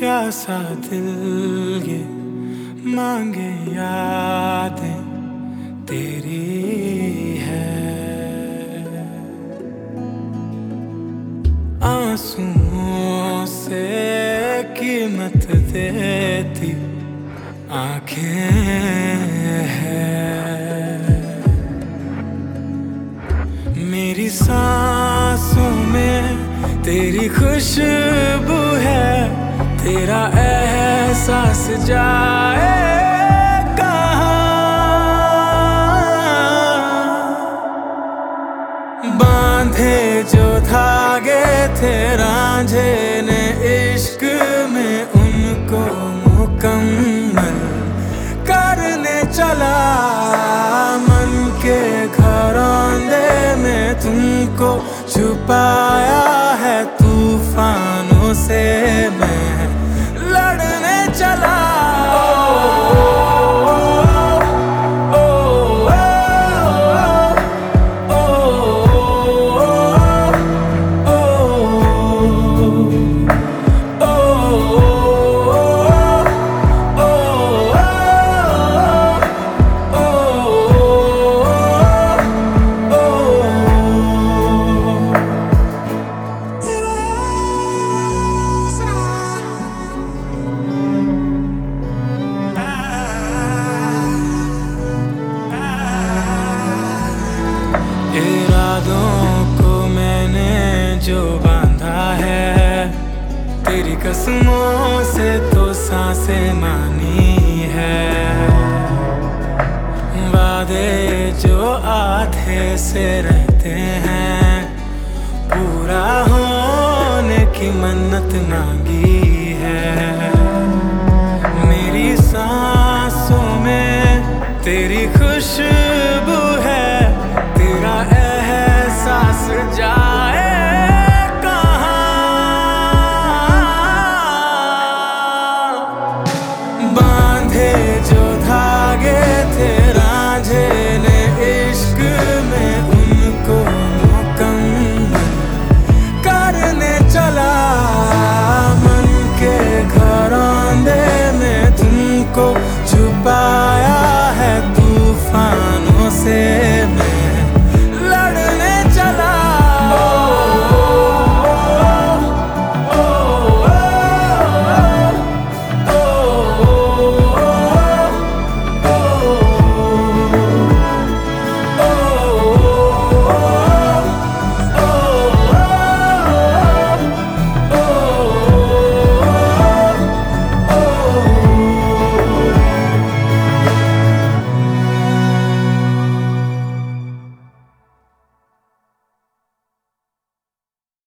प्यासा दिल ये मांगे यादें तेरी है। आंसुओं से कीमत देती आंखें हैं। मेरी सांसों में तेरी खुशबू है, तेरा एहसास जाए कहाँ। बांधे जो धागे थे रांझे ने इश्क में, उनको मुकम्मल करने चला। मन के घरौंदे में तुमको छुपाया है, तूफानों से मैं लड़ने चला। इरादों को मैंने जो बांधा है, तेरी कसमों से तो सांसें मानी है। वादे जो आधे से रहते हैं, पूरा होने की मन्नत मांगी